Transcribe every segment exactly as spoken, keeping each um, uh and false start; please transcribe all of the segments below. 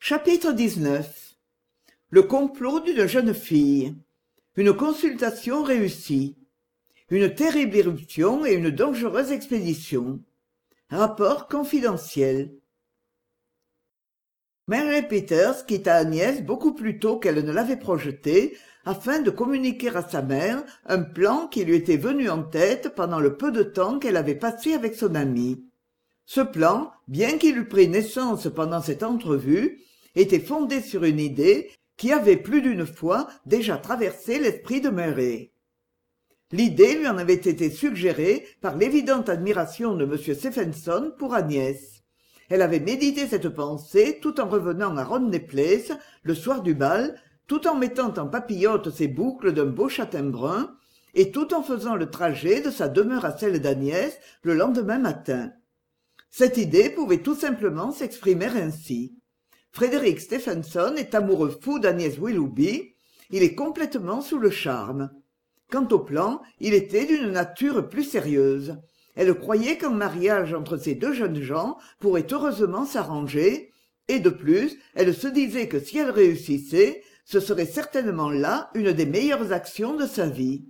Chapitre dix-neuf. Le complot d'une jeune fille. Une consultation réussie. Une terrible irruption et une dangereuse expédition. Rapport confidentiel. Mary Peters quitta Agnès beaucoup plus tôt qu'elle ne l'avait projeté, afin de communiquer à sa mère un plan qui lui était venu en tête pendant le peu de temps qu'elle avait passé avec son amie. Ce plan, bien qu'il eût pris naissance pendant cette entrevue, était fondé sur une idée qui avait plus d'une fois déjà traversé l'esprit de Mary. L'idée lui en avait été suggérée par l'évidente admiration de M. Stephenson pour Agnès. Elle avait médité cette pensée tout en revenant à Rodney Place le soir du bal, tout en mettant en papillote ses boucles d'un beau châtain brun, et tout en faisant le trajet de sa demeure à celle d'Agnès le lendemain matin. Cette idée pouvait tout simplement s'exprimer ainsi. Frédéric Stephenson est amoureux fou d'Agnès Willoughby, il est complètement sous le charme. Quant au plan, il était d'une nature plus sérieuse. Elle croyait qu'un mariage entre ces deux jeunes gens pourrait heureusement s'arranger, et de plus, elle se disait que si elle réussissait, ce serait certainement là une des meilleures actions de sa vie.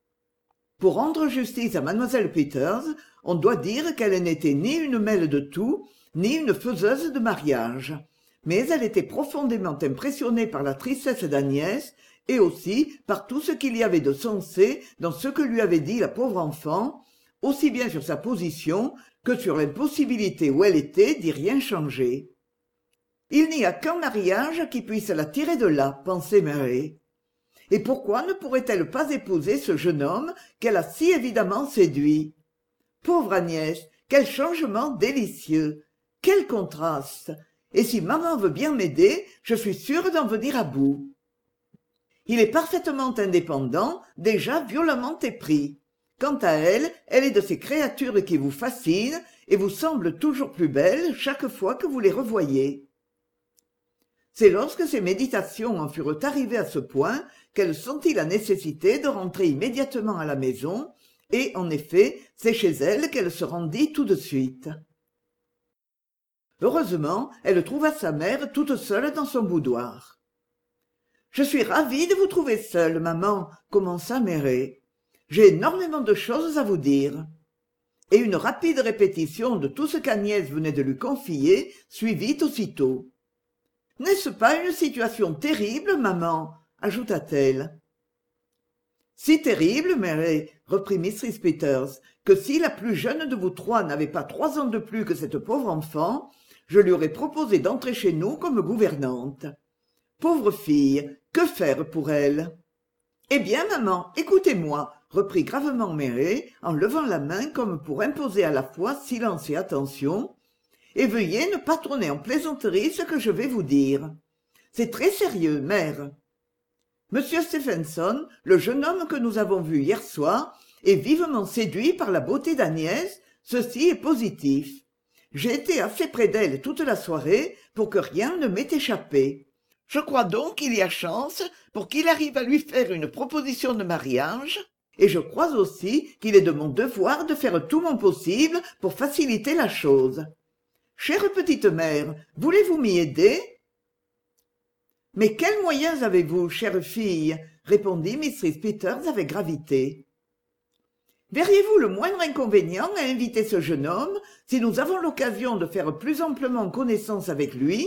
Pour rendre justice à mademoiselle Peters, on doit dire qu'elle n'était ni une mêle de tout, ni une faiseuse de mariage. Mais elle était profondément impressionnée par la tristesse d'Agnès, et aussi par tout ce qu'il y avait de sensé dans ce que lui avait dit la pauvre enfant, aussi bien sur sa position que sur l'impossibilité où elle était d'y rien changer. Il n'y a qu'un mariage qui puisse la tirer de là, pensait Mary. Et pourquoi ne pourrait-elle pas épouser ce jeune homme qu'elle a si évidemment séduit? Pauvre Agnès, quel changement délicieux! Quel contraste! Et si maman veut bien m'aider, je suis sûre d'en venir à bout. Il est parfaitement indépendant, déjà violemment épris. Quant à elle, elle est de ces créatures qui vous fascinent et vous semblent toujours plus belles chaque fois que vous les revoyez. C'est lorsque ses méditations en furent arrivées à ce point qu'elle sentit la nécessité de rentrer immédiatement à la maison, et en effet, c'est chez elle qu'elle se rendit tout de suite. Heureusement, elle trouva sa mère toute seule dans son boudoir. « Je suis ravie de vous trouver seule, maman, » commença Mary. « J'ai énormément de choses à vous dire. » Et une rapide répétition de tout ce qu'Agnès venait de lui confier suivit aussitôt. « N'est-ce pas une situation terrible, maman ?» ajouta-t-elle. « Si terrible, Mary, » reprit Mrs. Peters, « que si la plus jeune de vous trois n'avait pas trois ans de plus que cette pauvre enfant, je lui aurais proposé d'entrer chez nous comme gouvernante. Pauvre fille, que faire pour elle ? Eh bien, maman, écoutez-moi, reprit gravement Mary, en levant la main comme pour imposer à la fois silence et attention, et veuillez ne pas tourner en plaisanterie ce que je vais vous dire. C'est très sérieux, mère. Monsieur Stephenson, le jeune homme que nous avons vu hier soir, est vivement séduit par la beauté d'Agnès, ceci est positif. J'ai été assez près d'elle toute la soirée pour que rien ne m'ait échappé. Je crois donc qu'il y a chance pour qu'il arrive à lui faire une proposition de mariage, et je crois aussi qu'il est de mon devoir de faire tout mon possible pour faciliter la chose. Chère petite mère, voulez-vous m'y aider ? Mais quels moyens avez-vous, chère fille ? Répondit Mrs. Peters avec gravité. Verriez-vous le moindre inconvénient à inviter ce jeune homme si nous avons l'occasion de faire plus amplement connaissance avec lui ?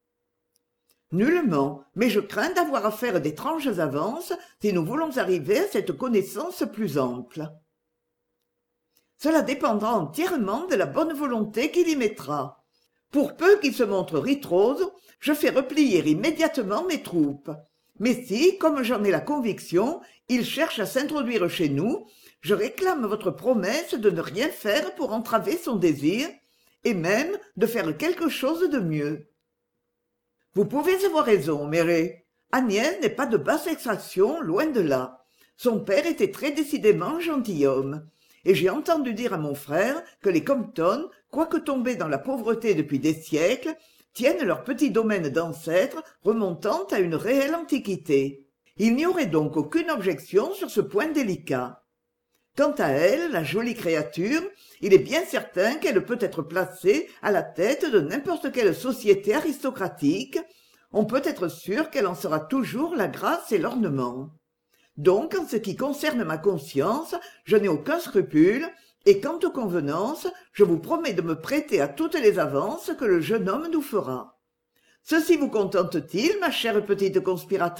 Nullement, mais je crains d'avoir à faire d'étranges avances si nous voulons arriver à cette connaissance plus ample. Cela dépendra entièrement de la bonne volonté qu'il y mettra. Pour peu qu'il se montre ritrose, je fais replier immédiatement mes troupes. Mais si, comme j'en ai la conviction, il cherche à s'introduire chez nous, je réclame votre promesse de ne rien faire pour entraver son désir, et même de faire quelque chose de mieux. Vous pouvez avoir raison, Mary. Agnès n'est pas de basse extraction, loin de là. Son père était très décidément gentilhomme. Et j'ai entendu dire à mon frère que les Compton, quoique tombés dans la pauvreté depuis des siècles, tiennent leur petit domaine d'ancêtres remontant à une réelle antiquité. Il n'y aurait donc aucune objection sur ce point délicat. Quant à elle, la jolie créature, il est bien certain qu'elle peut être placée à la tête de n'importe quelle société aristocratique. On peut être sûr qu'elle en sera toujours la grâce et l'ornement. Donc, en ce qui concerne ma conscience, je n'ai aucun scrupule, et quant aux convenances, je vous promets de me prêter à toutes les avances que le jeune homme nous fera. Ceci vous contente-t-il, ma chère petite conspiratrice ?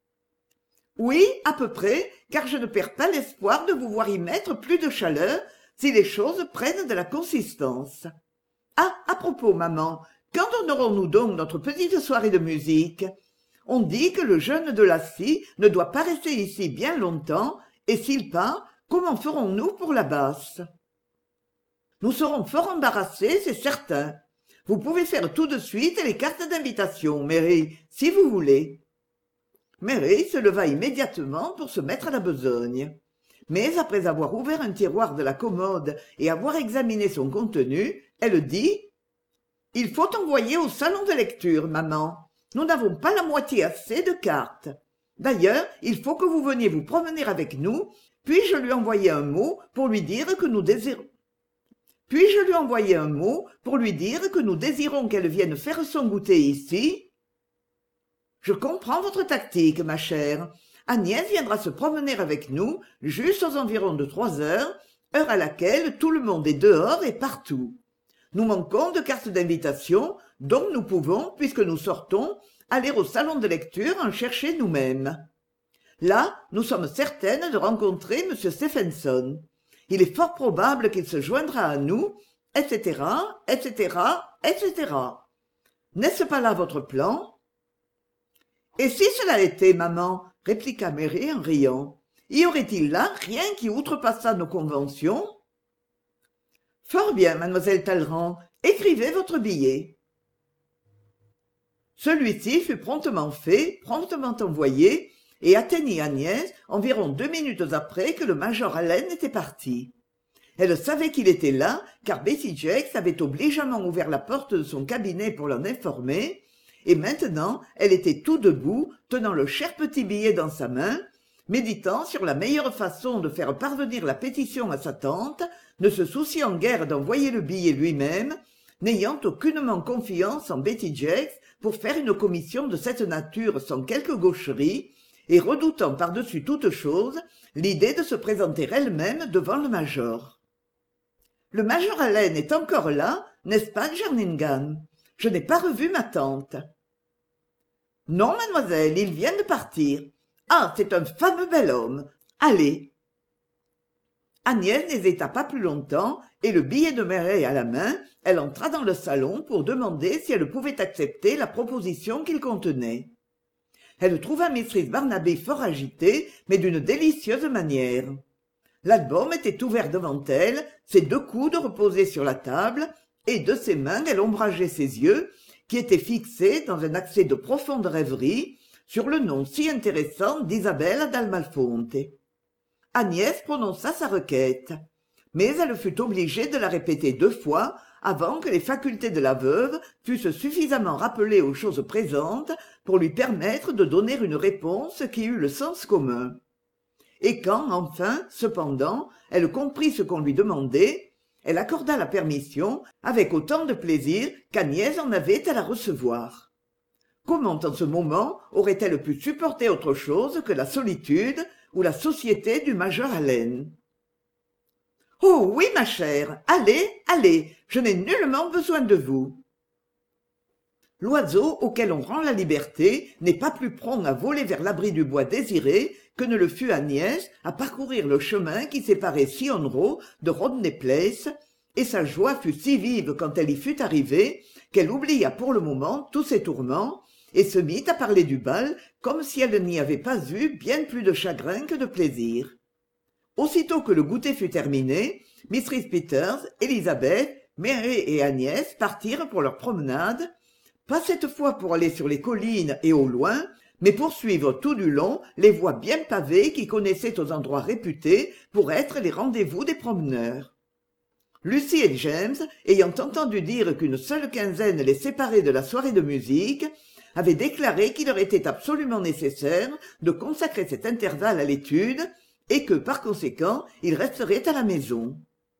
Oui, à peu près, car je ne perds pas l'espoir de vous voir y mettre plus de chaleur si les choses prennent de la consistance. Ah, à propos, maman, quand aurons-nous donc notre petite soirée de musique ? On dit que le jeune de Lassie ne doit pas rester ici bien longtemps, et s'il part, comment ferons-nous pour la basse ? Nous serons fort embarrassés, c'est certain. Vous pouvez faire tout de suite les cartes d'invitation, Mary, si vous voulez. Mary se leva immédiatement pour se mettre à la besogne. Mais après avoir ouvert un tiroir de la commode et avoir examiné son contenu, elle dit « Il faut envoyer au salon de lecture, maman. Nous n'avons pas la moitié assez de cartes. D'ailleurs, il faut que vous veniez vous promener avec nous, puis-je lui envoyer un mot pour lui dire que nous désirons... Puis-je lui envoyer un mot pour lui dire que nous désirons qu'elle vienne faire son goûter ici ? Je comprends votre tactique, ma chère. Agnès viendra se promener avec nous juste aux environs de trois heures, heure à laquelle tout le monde est dehors et partout. Nous manquons de cartes d'invitation, donc nous pouvons, puisque nous sortons, aller au salon de lecture en chercher nous-mêmes. Là, nous sommes certaines de rencontrer M. Stephenson. Il est fort probable qu'il se joindra à nous, et cetera, et cetera, et cetera. N'est-ce pas là votre plan ? Et si cela était, maman, répliqua Mary en riant, y aurait-il là rien qui outrepassât nos conventions ? Fort bien, mademoiselle Talleyrand, écrivez votre billet. Celui-ci fut promptement fait, promptement envoyé, et atteignit Agnès environ deux minutes après que le major Allen était parti. Elle savait qu'il était là, car Betty Jacques avait obligeamment ouvert la porte de son cabinet pour l'en informer, et maintenant elle était tout debout, tenant le cher petit billet dans sa main, méditant sur la meilleure façon de faire parvenir la pétition à sa tante, ne se souciant guère d'envoyer le billet lui-même, n'ayant aucunement confiance en Betty Jacques pour faire une commission de cette nature sans quelque gaucherie, et redoutant par-dessus toute chose l'idée de se présenter elle-même devant le major. « Le major Allen est encore là, n'est-ce pas, Jerningham ? Je n'ai pas revu ma tante. »« Non, mademoiselle, il vient de partir. Ah, c'est un fameux bel homme. Allez. » Agnès n'hésita pas plus longtemps, et le billet de Mary à la main, elle entra dans le salon pour demander si elle pouvait accepter la proposition qu'il contenait. Elle trouva Mrs Barnaby fort agitée, mais d'une délicieuse manière. L'album était ouvert devant elle, ses deux coudes reposaient sur la table, et de ses mains elle ombrageait ses yeux, qui étaient fixés, dans un accès de profonde rêverie, sur le nom si intéressant d'Isabelle d'Almalfonte. Agnès prononça sa requête, mais elle fut obligée de la répéter deux fois avant que les facultés de la veuve fussent suffisamment rappelées aux choses présentes pour lui permettre de donner une réponse qui eût le sens commun. Et quand, enfin, cependant, elle comprit ce qu'on lui demandait, elle accorda la permission avec autant de plaisir qu'Agnès en avait à la recevoir. Comment en ce moment aurait-elle pu supporter autre chose que la solitude ou la société du major Allen ? « Oh oui, ma chère, allez, allez, je n'ai nullement besoin de vous. » L'oiseau auquel on rend la liberté n'est pas plus prompt à voler vers l'abri du bois désiré que ne le fut Agnès à parcourir le chemin qui séparait Sion Row de Rodney Place, et sa joie fut si vive quand elle y fut arrivée qu'elle oublia pour le moment tous ses tourments et se mit à parler du bal comme si elle n'y avait pas eu bien plus de chagrin que de plaisir. Aussitôt que le goûter fut terminé, Mistress Peters, Élisabeth, Mary et Agnès partirent pour leur promenade, pas cette fois pour aller sur les collines et au loin, mais pour suivre tout du long les voies bien pavées qui connaissaient aux endroits réputés pour être les rendez-vous des promeneurs. Lucie et James, ayant entendu dire qu'une seule quinzaine les séparait de la soirée de musique, avaient déclaré qu'il leur était absolument nécessaire de consacrer cet intervalle à l'étude, et que, par conséquent, il resterait à la maison.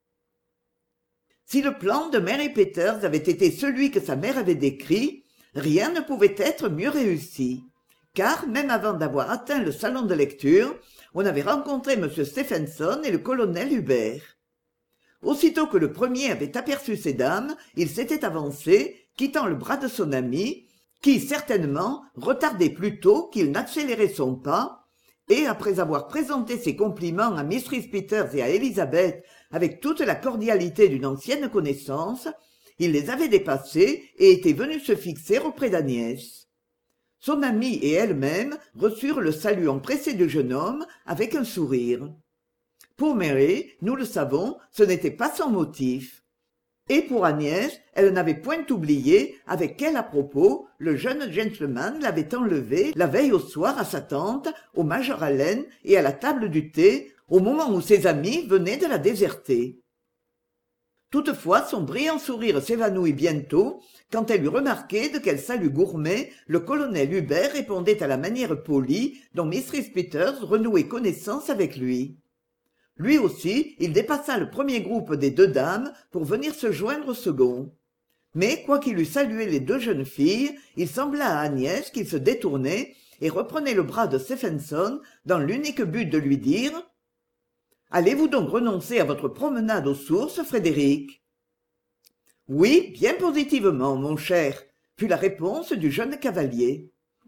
Si le plan de Mary Peters avait été celui que sa mère avait décrit, rien ne pouvait être mieux réussi, car, même avant d'avoir atteint le salon de lecture, on avait rencontré M. Stephenson et le colonel Hubert. Aussitôt que le premier avait aperçu ces dames, il s'était avancé, quittant le bras de son ami, qui, certainement, retardait plutôt qu'il n'accélérait son pas, et, après avoir présenté ses compliments à Mrs. Peters et à Élisabeth avec toute la cordialité d'une ancienne connaissance, il les avait dépassés et était venu se fixer auprès d'Agnès. Son amie et elle-même reçurent le salut empressé du jeune homme avec un sourire. Pour Mary, nous le savons, ce n'était pas sans motif. Et pour Agnès, elle n'avait point oublié avec quel à-propos le jeune gentleman l'avait enlevée la veille au soir à sa tante, au Major Allen et à la table du thé, au moment où ses amis venaient de la déserter. Toutefois, son brillant sourire s'évanouit bientôt quand elle eut remarqué de quel salut gourmet le colonel Hubert répondait à la manière polie dont Mrs. Peters renouait connaissance avec lui. Lui aussi, il dépassa le premier groupe des deux dames pour venir se joindre au second. Mais, quoiqu'il eût salué les deux jeunes filles, il sembla à Agnès qu'il se détournait et reprenait le bras de Stephenson dans l'unique but de lui dire « Allez-vous donc renoncer à votre promenade aux sources, Frédéric ?»« Oui, bien positivement, mon cher, » fut la réponse du jeune cavalier.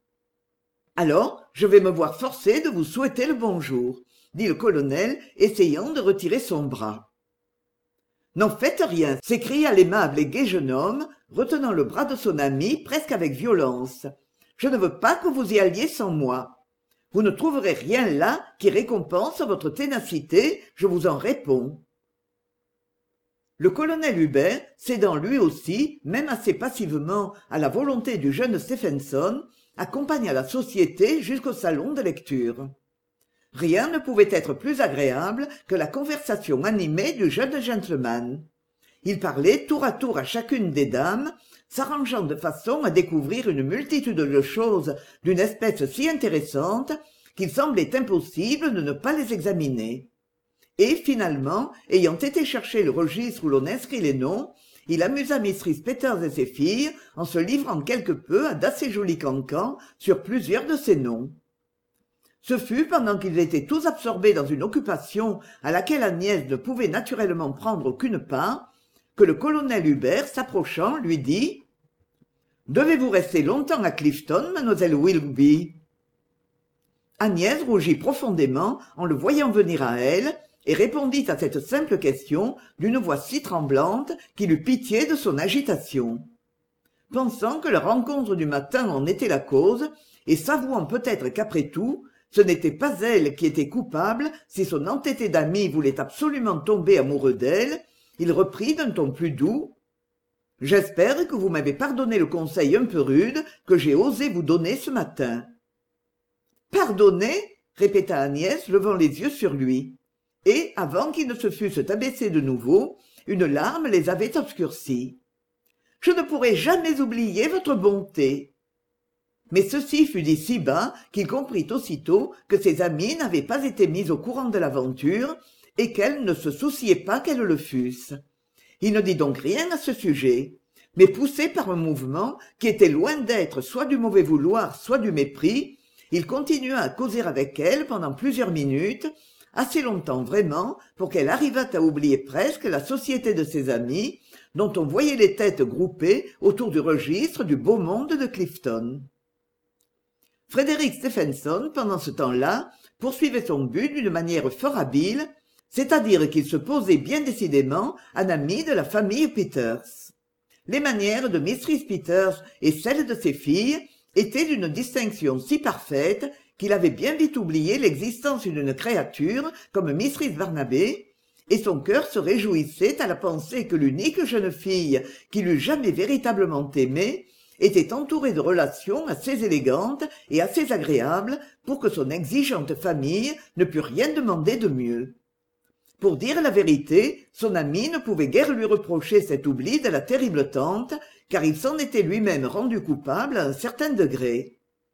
« Alors, je vais me voir forcé de vous souhaiter le bonjour. » dit le colonel, essayant de retirer son bras. « N'en faites rien !» s'écria l'aimable et gai jeune homme, retenant le bras de son ami presque avec violence. « Je ne veux pas que vous y alliez sans moi. Vous ne trouverez rien là qui récompense votre ténacité, je vous en réponds. » Le colonel Hubert, cédant lui aussi, même assez passivement, à la volonté du jeune Stephenson, accompagna la société jusqu'au salon de lecture. Rien ne pouvait être plus agréable que la conversation animée du jeune gentleman. Il parlait tour à tour à chacune des dames, s'arrangeant de façon à découvrir une multitude de choses d'une espèce si intéressante qu'il semblait impossible de ne pas les examiner. Et finalement, ayant été chercher le registre où l'on inscrit les noms, il amusa Mrs. Peters et ses filles en se livrant quelque peu à d'assez jolis cancans sur plusieurs de ces noms. Ce fut pendant qu'ils étaient tous absorbés dans une occupation à laquelle Agnès ne pouvait naturellement prendre aucune part, que le colonel Hubert, s'approchant, lui dit « Devez-vous rester longtemps à Clifton, mademoiselle Willoughby ?» Agnès rougit profondément en le voyant venir à elle et répondit à cette simple question d'une voix si tremblante qu'il eut pitié de son agitation. Pensant que la rencontre du matin en était la cause, et s'avouant peut-être qu'après tout, ce n'était pas elle qui était coupable si son entêté d'ami voulait absolument tomber amoureux d'elle, il reprit d'un ton plus doux « J'espère que vous m'avez pardonné le conseil un peu rude que j'ai osé vous donner ce matin. »« Pardonné ?» répéta Agnès, levant les yeux sur lui. Et, avant qu'ils ne se fussent abaissés de nouveau, une larme les avait obscurcis. « Je ne pourrai jamais oublier votre bonté. » Mais ceci fut dit si bas qu'il comprit aussitôt que ses amis n'avaient pas été mis au courant de l'aventure et qu'elles ne se souciaient pas qu'elles le fussent. Il ne dit donc rien à ce sujet, mais poussé par un mouvement qui était loin d'être soit du mauvais vouloir, soit du mépris, il continua à causer avec elle pendant plusieurs minutes, assez longtemps vraiment pour qu'elle arrivât à oublier presque la société de ses amis, dont on voyait les têtes groupées autour du registre du beau monde de Clifton. Frédéric Stephenson, pendant ce temps-là, poursuivait son but d'une manière fort habile, c'est-à-dire qu'il se posait bien décidément un ami de la famille Peters. Les manières de Mrs. Peters et celles de ses filles étaient d'une distinction si parfaite qu'il avait bien vite oublié l'existence d'une créature comme Mrs. Barnaby, et son cœur se réjouissait à la pensée que l'unique jeune fille qu'il eût jamais véritablement aimée était entourée de relations assez élégantes et assez agréables pour que son exigeante famille ne pût rien demander de mieux. Pour dire la vérité, son ami ne pouvait guère lui reprocher cet oubli de la terrible tante, car il s'en était lui-même rendu coupable à un certain degré.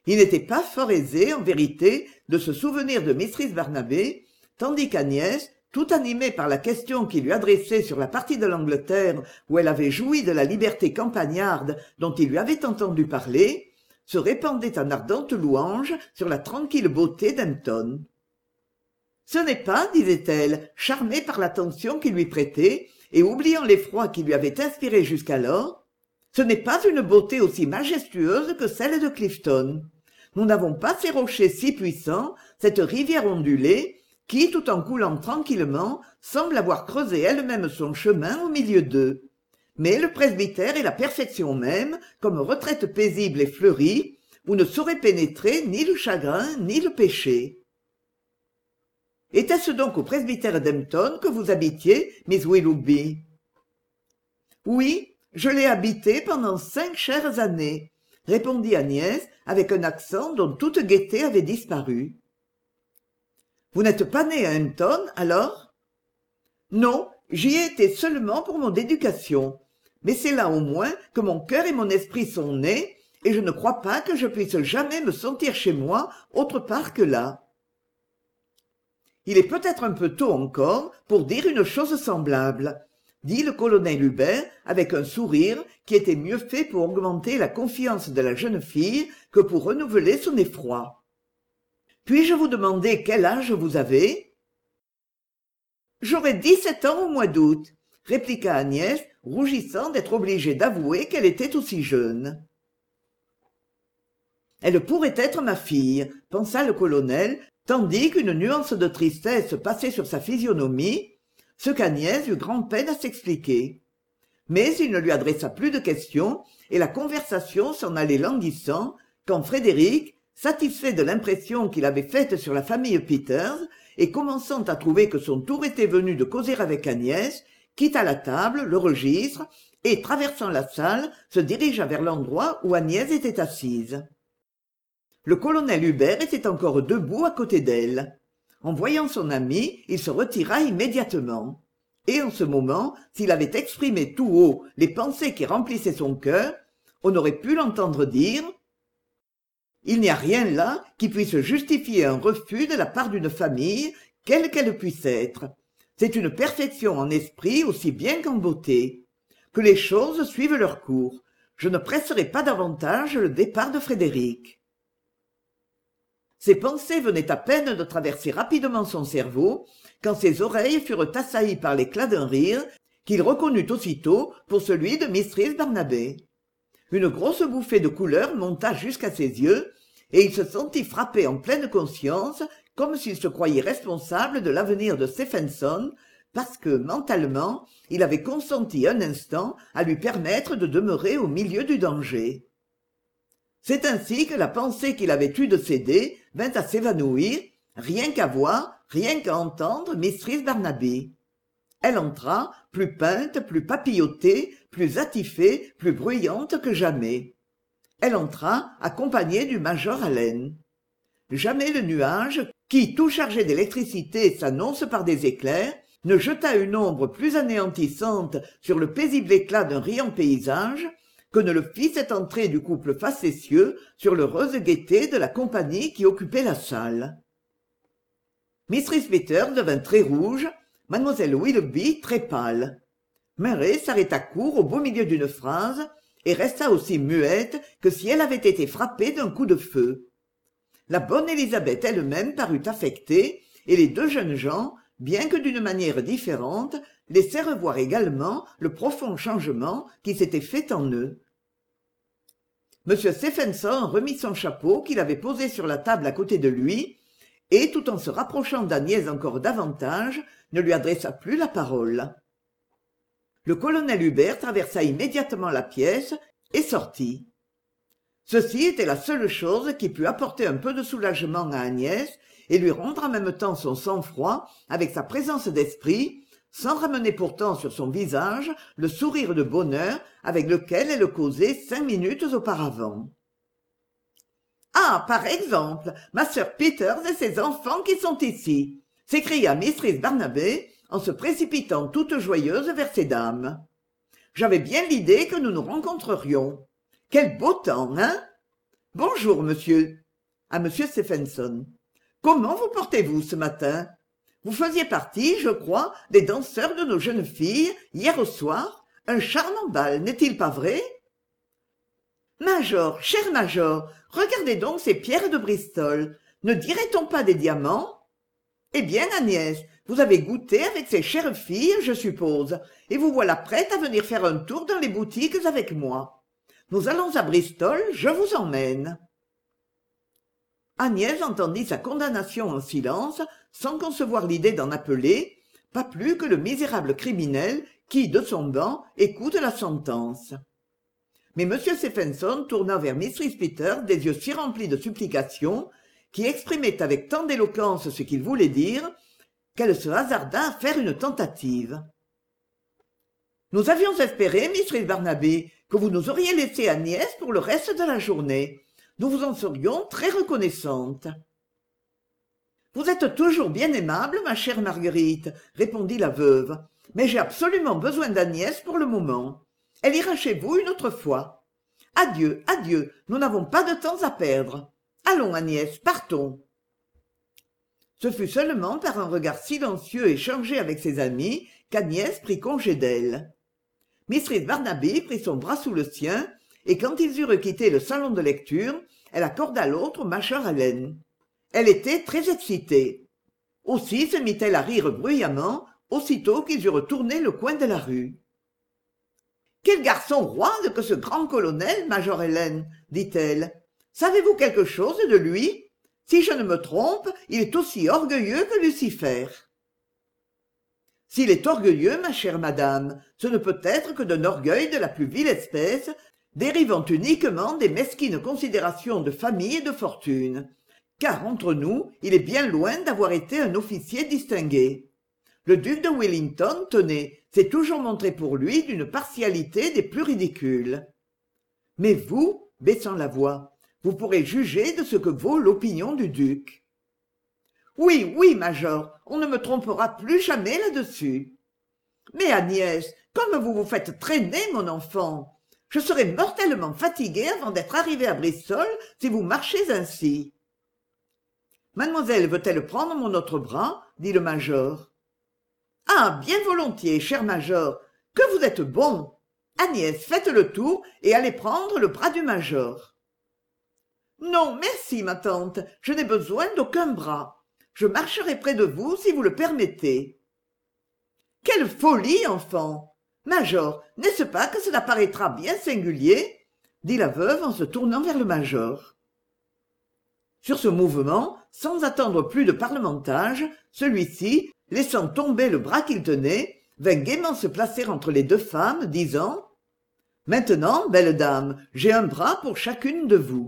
Il n'était pas fort aisé, en vérité, de se souvenir de Mrs Barnabé, tandis qu'Agnès, tout animée par la question qu'il lui adressait sur la partie de l'Angleterre où elle avait joui de la liberté campagnarde dont il lui avait entendu parler, se répandait en ardentes louanges sur la tranquille beauté d'Hampton. Ce n'est pas, disait-elle, charmée par l'attention qu'il lui prêtait, et oubliant l'effroi qui lui avait inspiré jusqu'alors, ce n'est pas une beauté aussi majestueuse que celle de Clifton. Nous n'avons pas ces rochers si puissants, cette rivière ondulée, qui, tout en coulant tranquillement, semble avoir creusé elle-même son chemin au milieu d'eux. Mais le presbytère est la perfection même, comme retraite paisible et fleurie, où ne saurait pénétrer ni le chagrin ni le péché. Était-ce donc au presbytère d'Hampton que vous habitiez, Miss Willoughby? Oui, je l'ai habité pendant cinq chères années, répondit Agnès avec un accent dont toute gaieté avait disparu. Vous n'êtes pas née à Hampton, alors? Non, j'y ai été seulement pour mon éducation, mais c'est là au moins que mon cœur et mon esprit sont nés, et je ne crois pas que je puisse jamais me sentir chez moi autre part que là. Il est peut-être un peu tôt encore pour dire une chose semblable, dit le colonel Hubert avec un sourire qui était mieux fait pour augmenter la confiance de la jeune fille que pour renouveler son effroi. Puis-je vous demander quel âge vous avez? J'aurai dix-sept ans au mois d'août, répliqua Agnès, rougissant d'être obligée d'avouer qu'elle était aussi jeune. Elle pourrait être ma fille, pensa le colonel, tandis qu'une nuance de tristesse passait sur sa physionomie, ce qu'Agnès eut grand-peine à s'expliquer. Mais il ne lui adressa plus de questions, et la conversation s'en allait languissant, quand Frédéric, satisfait de l'impression qu'il avait faite sur la famille Peters, et commençant à trouver que son tour était venu de causer avec Agnès, quitta la table, le registre, et, traversant la salle, se dirigea vers l'endroit où Agnès était assise. Le colonel Hubert était encore debout à côté d'elle. En voyant son ami, il se retira immédiatement. Et en ce moment, s'il avait exprimé tout haut les pensées qui remplissaient son cœur, on aurait pu l'entendre dire « Il n'y a rien là qui puisse justifier un refus de la part d'une famille, quelle qu'elle puisse être. C'est une perfection en esprit aussi bien qu'en beauté. Que les choses suivent leur cours. Je ne presserai pas davantage le départ de Frédéric. » Ces pensées venaient à peine de traverser rapidement son cerveau, quand ses oreilles furent assaillies par l'éclat d'un rire, qu'il reconnut aussitôt pour celui de Mistress Barnabé. Une grosse bouffée de couleur monta jusqu'à ses yeux, et il se sentit frappé en pleine conscience, comme s'il se croyait responsable de l'avenir de Stephenson, parce que, mentalement, il avait consenti un instant à lui permettre de demeurer au milieu du danger. C'est ainsi que la pensée qu'il avait eue de céder vint à s'évanouir, rien qu'à voir, rien qu'à entendre Mistress Barnaby. Elle entra, plus peinte, plus papillotée, plus attifée, plus bruyante que jamais. Elle entra, accompagnée du major Allen. Jamais le nuage, qui, tout chargé d'électricité, s'annonce par des éclairs, ne jeta une ombre plus anéantissante sur le paisible éclat d'un riant paysage, que ne le fit cette entrée du couple facétieux sur l'heureuse gaieté de la compagnie qui occupait la salle. Mistress Peters devint très rouge, mademoiselle Willoughby très pâle. Murray s'arrêta court au beau milieu d'une phrase et resta aussi muette que si elle avait été frappée d'un coup de feu. La bonne Élisabeth elle-même parut affectée, et les deux jeunes gens, bien que d'une manière différente, laissèrent voir également le profond changement qui s'était fait en eux. M. Stephenson remit son chapeau qu'il avait posé sur la table à côté de lui, et, tout en se rapprochant d'Agnès encore davantage, ne lui adressa plus la parole. Le colonel Hubert traversa immédiatement la pièce et sortit. Ceci était la seule chose qui put apporter un peu de soulagement à Agnès et lui rendre en même temps son sang-froid avec sa présence d'esprit, sans ramener pourtant sur son visage le sourire de bonheur avec lequel elle causait cinq minutes auparavant. « Ah, par exemple, ma sœur Peters et ses enfants qui sont ici !» s'écria Mistress Barnabé en se précipitant toute joyeuse vers ces dames. « J'avais bien l'idée que nous nous rencontrerions. Quel beau temps, hein ? Bonjour, monsieur. À monsieur Stephenson. Comment vous portez-vous ce matin? Vous faisiez partie, je crois, des danseurs de nos jeunes filles, hier au soir. Un charmant bal, n'est-il pas vrai? Major, cher Major, regardez donc ces pierres de Bristol. Ne dirait-on pas des diamants? Eh bien, Agnès, vous avez goûté avec ces chères filles, je suppose, et vous voilà prête à venir faire un tour dans les boutiques avec moi. Nous allons à Bristol, je vous emmène. Agnès entendit sa condamnation en silence, sans concevoir l'idée d'en appeler, pas plus que le misérable criminel qui, de son banc, écoute la sentence. Mais M. Stephenson tourna vers Mrs. Peters des yeux si remplis de supplication, qui exprimaient avec tant d'éloquence ce qu'il voulait dire, qu'elle se hasarda à faire une tentative. « Nous avions espéré, mistress Barnaby, que vous nous auriez laissé Agnès pour le reste de la journée. Nous vous en serions très reconnaissantes. »« Vous êtes toujours bien aimable, ma chère Marguerite, » répondit la veuve, « mais j'ai absolument besoin d'Agnès pour le moment. Elle ira chez vous une autre fois. Adieu, adieu, nous n'avons pas de temps à perdre. Allons, Agnès, partons. » Ce fut seulement par un regard silencieux échangé avec ses amis qu'Agnès prit congé d'elle. Mistress Barnaby prit son bras sous le sien, et quand ils eurent quitté le salon de lecture, elle accorda à l'autre Major Allen. Elle était très excitée. Aussi se mit-elle à rire bruyamment, aussitôt qu'ils eurent tourné le coin de la rue. « Quel garçon roide que ce grand colonel, Major Hélène, dit-elle. Savez-vous quelque chose de lui? Si je ne me trompe, il est aussi orgueilleux que Lucifer. » S'il est orgueilleux, ma chère madame, ce ne peut être que d'un orgueil de la plus vile espèce, dérivant uniquement des mesquines considérations de famille et de fortune, car entre nous, il est bien loin d'avoir été un officier distingué. Le duc de Wellington, tenez, s'est toujours montré pour lui d'une partialité des plus ridicules. Mais vous, baissant la voix, vous pourrez juger de ce que vaut l'opinion du duc. Oui, oui, Major, on ne me trompera plus jamais là-dessus. Mais Agnès, comme vous vous faites traîner, mon enfant, je serai mortellement fatigué avant d'être arrivé à Bristol si vous marchez ainsi. Mademoiselle veut-elle prendre mon autre bras? Dit le major. Ah, bien volontiers, cher major, que vous êtes bon. Agnès, faites le tour et allez prendre le bras du major. Non, merci, ma tante, je n'ai besoin d'aucun bras. Je marcherai près de vous si vous le permettez. Quelle folie, enfant! Major, n'est-ce pas que cela paraîtra bien singulier? Dit la veuve en se tournant vers le major. Sur ce mouvement, sans attendre plus de parlementage, celui-ci, laissant tomber le bras qu'il tenait, vint gaiement se placer entre les deux femmes, disant « Maintenant, belle dame, j'ai un bras pour chacune de vous. »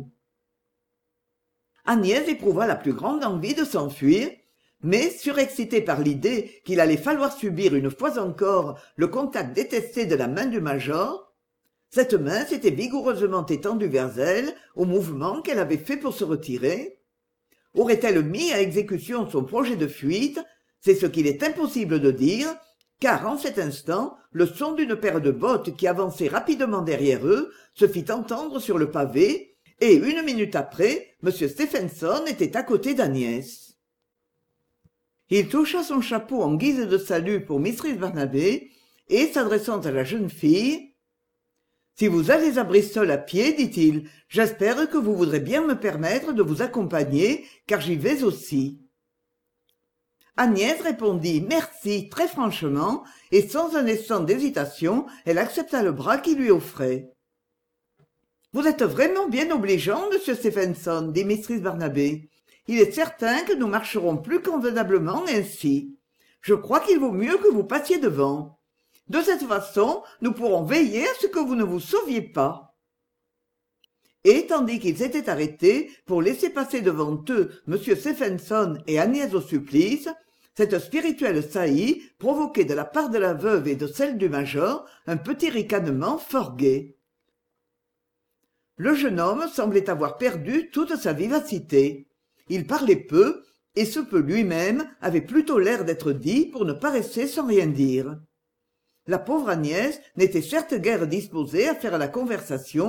Agnès éprouva la plus grande envie de s'enfuir, mais, surexcitée par l'idée qu'il allait falloir subir une fois encore le contact détesté de la main du major, cette main s'était vigoureusement étendue vers elle au mouvement qu'elle avait fait pour se retirer. Aurait-elle mis à exécution son projet de fuite? C'est ce qu'il est impossible de dire, car en cet instant, le son d'une paire de bottes qui avançait rapidement derrière eux se fit entendre sur le pavé, et une minute après, M. Stephenson était à côté d'Agnès. Il toucha son chapeau en guise de salut pour mistress Barnaby, et, s'adressant à la jeune fille, « Si vous allez à Bristol à pied, dit-il, j'espère que vous voudrez bien me permettre de vous accompagner, car j'y vais aussi. » Agnès répondit « Merci » très franchement, et sans un instant d'hésitation, elle accepta le bras qu'il lui offrait. « Vous êtes vraiment bien obligeant, monsieur Stephenson, dit mistress Barnaby. Il est certain que nous marcherons plus convenablement ainsi. Je crois qu'il vaut mieux que vous passiez devant. De cette façon, nous pourrons veiller à ce que vous ne vous sauviez pas. » Et tandis qu'ils s'étaient arrêtés pour laisser passer devant eux M. Stephenson et Agnès au supplice, cette spirituelle saillie provoquait de la part de la veuve et de celle du major un petit ricanement fort gai. Le jeune homme semblait avoir perdu toute sa vivacité. Il parlait peu, et ce peu lui-même avait plutôt l'air d'être dit pour ne pas rester sans rien dire. La pauvre Agnès n'était certes guère disposée à faire la conversation,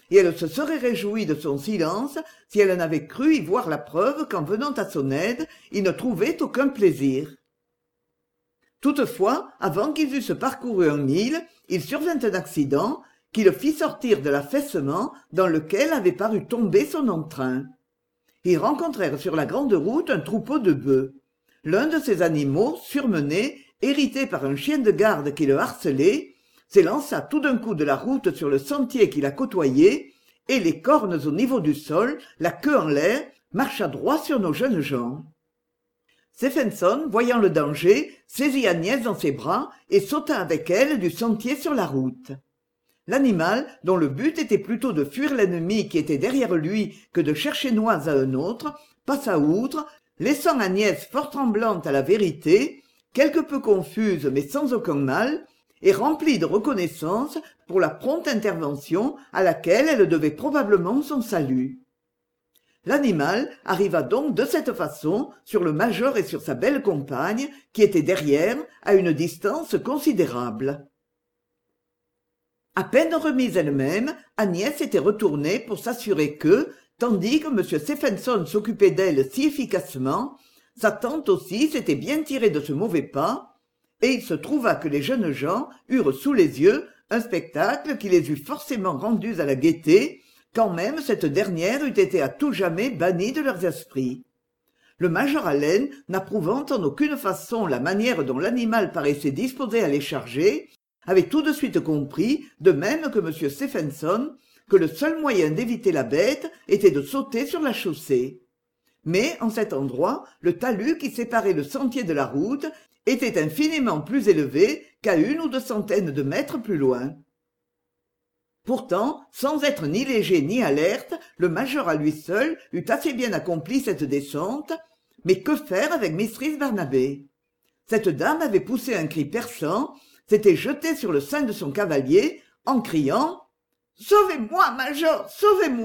et elle se serait réjouie de son silence si elle n'avait cru y voir la preuve qu'en venant à son aide, il ne trouvait aucun plaisir. Toutefois, avant qu'ils eussent parcouru un mille, il survint un accident qui le fit sortir de l'affaissement dans lequel avait paru tomber son entrain. Ils rencontrèrent sur la grande route un troupeau de bœufs. L'un de ces animaux, surmené, hérité par un chien de garde qui le harcelait, s'élança tout d'un coup de la route sur le sentier qui la côtoyait, et les cornes au niveau du sol, la queue en l'air, marcha droit sur nos jeunes gens. Stephenson, voyant le danger, saisit Agnès dans ses bras et sauta avec elle du sentier sur la route. L'animal, dont le but était plutôt de fuir l'ennemi qui était derrière lui que de chercher noise à un autre, passa outre, laissant Agnès fort tremblante à la vérité, quelque peu confuse mais sans aucun mal, et remplie de reconnaissance pour la prompte intervention à laquelle elle devait probablement son salut. L'animal arriva donc de cette façon sur le major et sur sa belle compagne, qui étaient derrière, à une distance considérable. À peine remise elle-même, Agnès était retournée pour s'assurer que, tandis que M. Stephenson s'occupait d'elle si efficacement, sa tante aussi s'était bien tirée de ce mauvais pas, et il se trouva que les jeunes gens eurent sous les yeux un spectacle qui les eût forcément rendus à la gaieté, quand même cette dernière eût été à tout jamais bannie de leurs esprits. Le major Allen, n'approuvant en aucune façon la manière dont l'animal paraissait disposé à les charger, avait tout de suite compris, de même que M. Stephenson, que le seul moyen d'éviter la bête était de sauter sur la chaussée. Mais, en cet endroit, le talus qui séparait le sentier de la route était infiniment plus élevé qu'à une ou deux centaines de mètres plus loin. Pourtant, sans être ni léger ni alerte, le major à lui seul eût assez bien accompli cette descente, mais que faire avec mistress Barnabé? Cette dame avait poussé un cri perçant, s'était jetée sur le sein de son cavalier, en criant « Sauvez-moi, major, sauvez-moi !»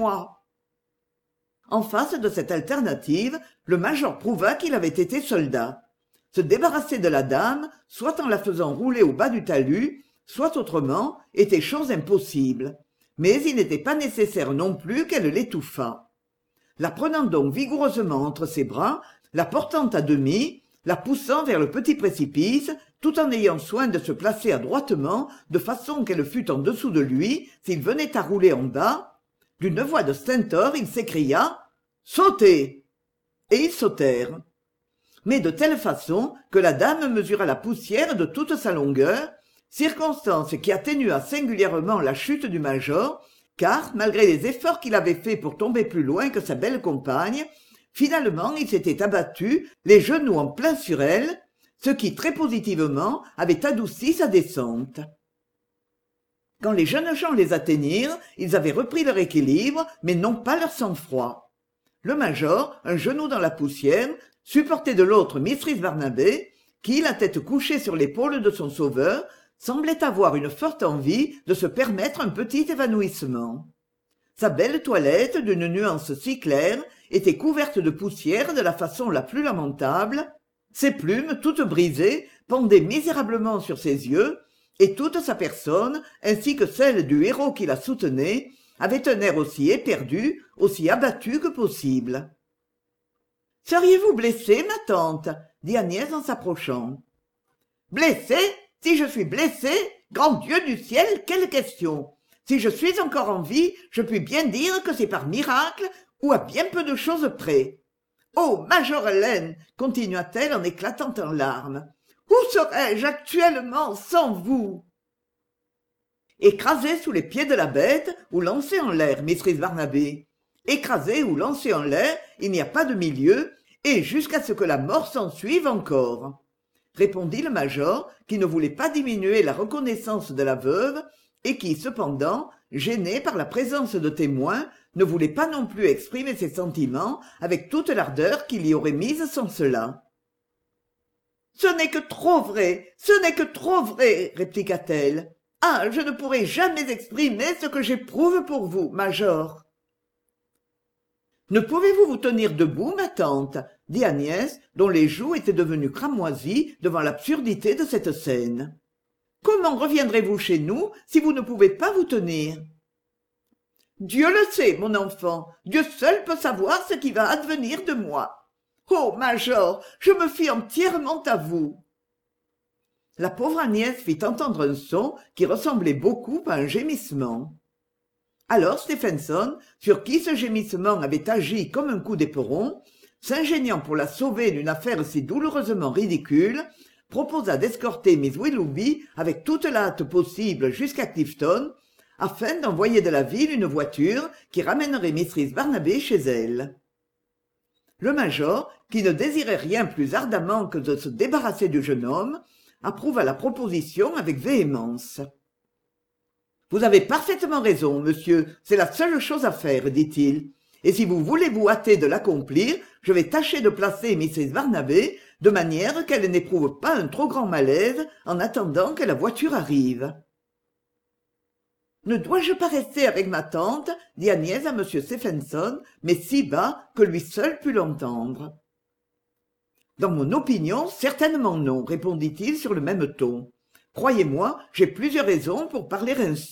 En face de cette alternative, le major prouva qu'il avait été soldat. Se débarrasser de la dame, soit en la faisant rouler au bas du talus, soit autrement, était chose impossible. Mais il n'était pas nécessaire non plus qu'elle l'étouffât. La prenant donc vigoureusement entre ses bras, la portant à demi, la poussant vers le petit précipice, tout en ayant soin de se placer adroitement, de façon qu'elle fût en dessous de lui, s'il venait à rouler en bas, d'une voix de stentor, il s'écria « Sautez !» Et ils sautèrent. Mais de telle façon que la dame mesura la poussière de toute sa longueur, circonstance qui atténua singulièrement la chute du major, car, malgré les efforts qu'il avait faits pour tomber plus loin que sa belle compagne, finalement il s'était abattu, les genoux en plein sur elle, ce qui, très positivement, avait adouci sa descente. Quand les jeunes gens les atteignirent, ils avaient repris leur équilibre, mais non pas leur sang-froid. Le major, un genou dans la poussière, supportait de l'autre mistress Barnabé, qui, la tête couchée sur l'épaule de son sauveur, semblait avoir une forte envie de se permettre un petit évanouissement. Sa belle toilette, d'une nuance si claire, était couverte de poussière de la façon la plus lamentable, ses plumes, toutes brisées, pendaient misérablement sur ses yeux, et toute sa personne, ainsi que celle du héros qui la soutenait, avait un air aussi éperdu, aussi abattu que possible. « Seriez-vous blessée, ma tante ?» dit Agnès en s'approchant. « Blessée ? Si je suis blessée, grand Dieu du ciel, quelle question! Si je suis encore en vie, je puis bien dire que c'est par miracle ou à bien peu de choses près. Oh, Major Allen, continua-t-elle en éclatant en larmes, où serais-je actuellement sans vous? Écrasée sous les pieds de la bête ou lancée en l'air, mistress Barnabé. Écrasée ou lancée en l'air, il n'y a pas de milieu, et jusqu'à ce que la mort s'en suive encore, répondit le major, qui ne voulait pas diminuer la reconnaissance de la veuve, et qui, cependant, gêné par la présence de témoins, ne voulait pas non plus exprimer ses sentiments avec toute l'ardeur qu'il y aurait mise sans cela. « Ce n'est que trop vrai, ce n'est que trop vrai, répliqua-t-elle. Ah, je ne pourrai jamais exprimer ce que j'éprouve pour vous, major. » « Ne pouvez-vous vous tenir debout, ma tante ?» dit Agnès, dont les joues étaient devenues cramoisies devant l'absurdité de cette scène. « Comment reviendrez-vous chez nous si vous ne pouvez pas vous tenir ?» Dieu le sait, mon enfant, Dieu seul peut savoir ce qui va advenir de moi. Oh, Major, je me fie entièrement à vous. » La pauvre Agnès fit entendre un son qui ressemblait beaucoup à un gémissement. Alors Stephenson, sur qui ce gémissement avait agi comme un coup d'éperon, s'ingéniant pour la sauver d'une affaire si douloureusement ridicule, proposa d'escorter Miss Willoughby avec toute la hâte possible jusqu'à Clifton, afin d'envoyer de la ville une voiture qui ramènerait Mrs Barnaby chez elle. Le major, qui ne désirait rien plus ardemment que de se débarrasser du jeune homme, approuva la proposition avec véhémence. « Vous avez parfaitement raison, monsieur, c'est la seule chose à faire, dit-il. Et si vous voulez vous hâter de l'accomplir, je vais tâcher de placer Mrs Barnaby de manière qu'elle n'éprouve pas un trop grand malaise en attendant que la voiture arrive. »« Ne dois-je pas rester avec ma tante ?» dit Agnès à M. Stephenson, mais si bas que lui seul put l'entendre. « Dans mon opinion, certainement non, » répondit-il sur le même ton. « Croyez-moi, j'ai plusieurs raisons pour parler ainsi. »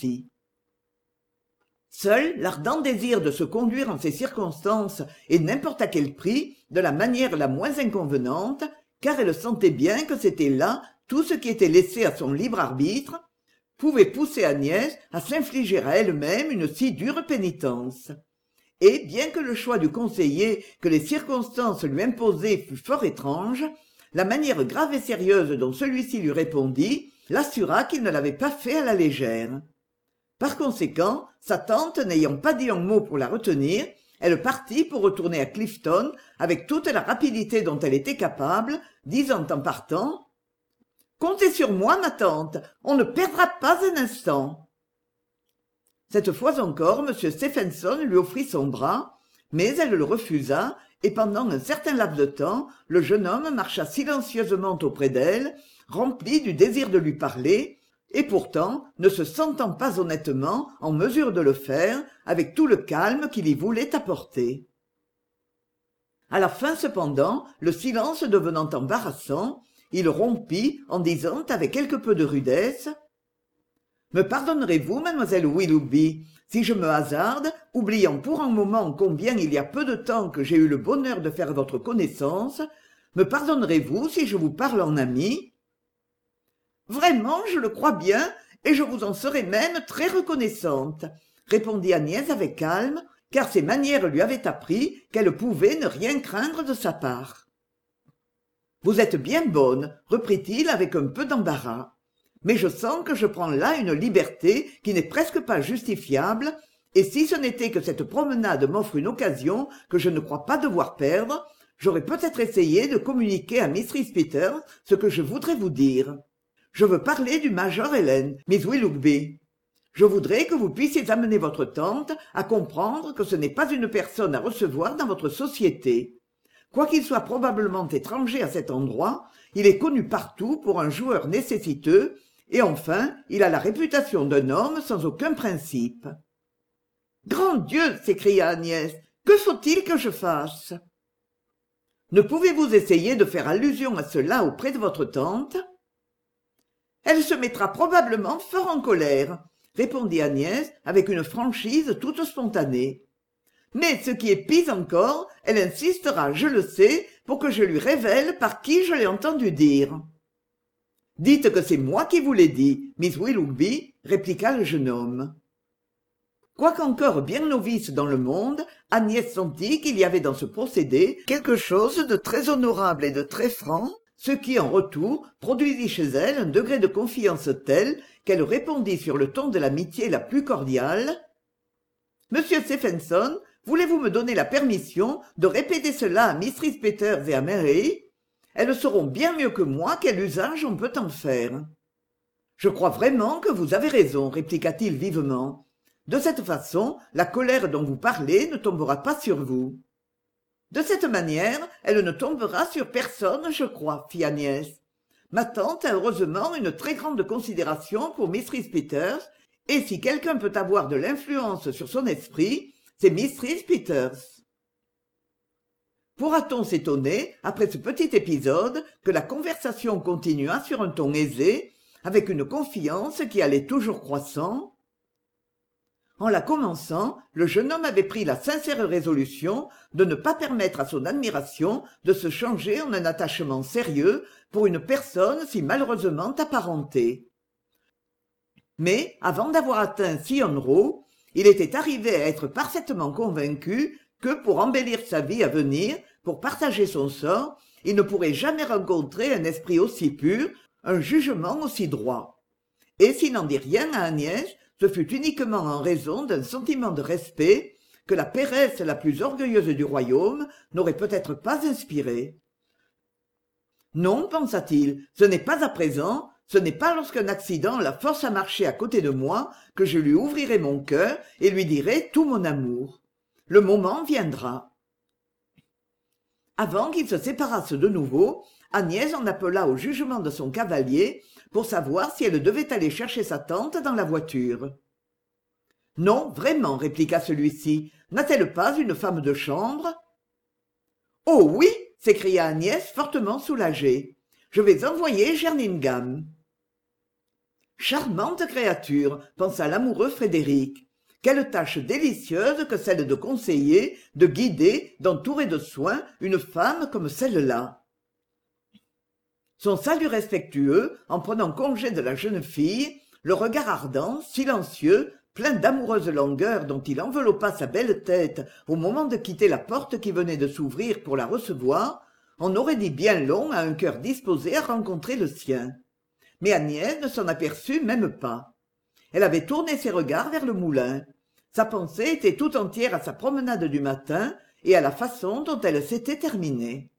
Seul l'ardent désir de se conduire en ces circonstances et n'importe à quel prix, de la manière la moins inconvenante, car elle sentait bien que c'était là tout ce qui était laissé à son libre arbitre, pouvait pousser Agnès à s'infliger à elle-même une si dure pénitence. Et bien que le choix du conseiller que les circonstances lui imposaient fût fort étrange, la manière grave et sérieuse dont celui-ci lui répondit l'assura qu'il ne l'avait pas fait à la légère. Par conséquent, sa tante n'ayant pas dit un mot pour la retenir, elle partit pour retourner à Clifton avec toute la rapidité dont elle était capable, disant en partant « Comptez sur moi, ma tante, on ne perdra pas un instant. » Cette fois encore, M. Stephenson lui offrit son bras, mais elle le refusa, et pendant un certain laps de temps, le jeune homme marcha silencieusement auprès d'elle, rempli du désir de lui parler, et pourtant ne se sentant pas honnêtement en mesure de le faire avec tout le calme qu'il y voulait apporter. À la fin cependant, le silence devenant embarrassant, il rompit en disant avec quelque peu de rudesse « Me pardonnerez-vous, mademoiselle Willoughby, si je me hasarde, oubliant pour un moment combien il y a peu de temps que j'ai eu le bonheur de faire votre connaissance, me pardonnerez-vous si je vous parle en ami ?»« Vraiment, je le crois bien, et je vous en serai même très reconnaissante, » répondit Agnès avec calme, car ses manières lui avaient appris qu'elle pouvait ne rien craindre de sa part. « Vous êtes bien bonne, » reprit-il avec un peu d'embarras. « Mais je sens que je prends là une liberté qui n'est presque pas justifiable, et si ce n'était que cette promenade m'offre une occasion que je ne crois pas devoir perdre, j'aurais peut-être essayé de communiquer à Mistress Peters ce que je voudrais vous dire. Je veux parler du Major Helene, Miss Willoughby. Je voudrais que vous puissiez amener votre tante à comprendre que ce n'est pas une personne à recevoir dans votre société. Quoiqu'il soit probablement étranger à cet endroit, il est connu partout pour un joueur nécessiteux, et enfin, il a la réputation d'un homme sans aucun principe. »« Grand Dieu !» s'écria Agnès. « Que faut-il que je fasse ?»« Ne pouvez-vous essayer de faire allusion à cela auprès de votre tante ?»« Elle se mettra probablement fort en colère, » répondit Agnès avec une franchise toute spontanée. « Mais ce qui est pis encore, elle insistera, je le sais, pour que je lui révèle par qui je l'ai entendu dire. »« Dites que c'est moi qui vous l'ai dit, Miss Willoughby, » répliqua le jeune homme. Quoiqu'encore bien novice dans le monde, Agnès sentit qu'il y avait dans ce procédé quelque chose de très honorable et de très franc, ce qui, en retour, produisit chez elle un degré de confiance tel qu'elle répondit sur le ton de l'amitié la plus cordiale. « Monsieur Stephenson, voulez-vous me donner la permission de répéter cela à Mistress Peters et à Mary ? Elles sauront bien mieux que moi quel usage on peut en faire. »« Je crois vraiment que vous avez raison, » répliqua-t-il vivement. « De cette façon, la colère dont vous parlez ne tombera pas sur vous. »« De cette manière, elle ne tombera sur personne, je crois, » fit Agnès. « Ma tante a heureusement une très grande considération pour Mistress Peters, et si quelqu'un peut avoir de l'influence sur son esprit, c'est Mistress Peters. » Pourra-t-on s'étonner, après ce petit épisode, que la conversation continua sur un ton aisé, avec une confiance qui allait toujours croissant ? En la commençant, le jeune homme avait pris la sincère résolution de ne pas permettre à son admiration de se changer en un attachement sérieux pour une personne si malheureusement apparentée. Mais, avant d'avoir atteint Sion-Row, il était arrivé à être parfaitement convaincu que, pour embellir sa vie à venir, pour partager son sort, il ne pourrait jamais rencontrer un esprit aussi pur, un jugement aussi droit. Et s'il n'en dit rien à Agnès, ce fut uniquement en raison d'un sentiment de respect que la pairesse la plus orgueilleuse du royaume n'aurait peut-être pas inspiré. Non, pensa-t-il, ce n'est pas à présent, ce n'est pas lorsqu'un accident la force à marcher à côté de moi que je lui ouvrirai mon cœur et lui dirai tout mon amour. Le moment viendra. Avant qu'ils se séparassent de nouveau, Agnès en appela au jugement de son cavalier pour savoir si elle devait aller chercher sa tante dans la voiture. « Non, vraiment, répliqua celui-ci. N'a-t-elle pas une femme de chambre ?»« Oh oui !» s'écria Agnès fortement soulagée. « Je vais envoyer Jerningham. » Charmante créature, pensa l'amoureux Frédéric. Quelle tâche délicieuse que celle de conseiller, de guider, d'entourer de soins une femme comme celle-là. Son salut respectueux, en prenant congé de la jeune fille, le regard ardent, silencieux, plein d'amoureuse langueur dont il enveloppa sa belle tête au moment de quitter la porte qui venait de s'ouvrir pour la recevoir, en aurait dit bien long à un cœur disposé à rencontrer le sien. Mais Agnès ne s'en aperçut même pas. Elle avait tourné ses regards vers le moulin. Sa pensée était tout entière à sa promenade du matin et à la façon dont elle s'était terminée.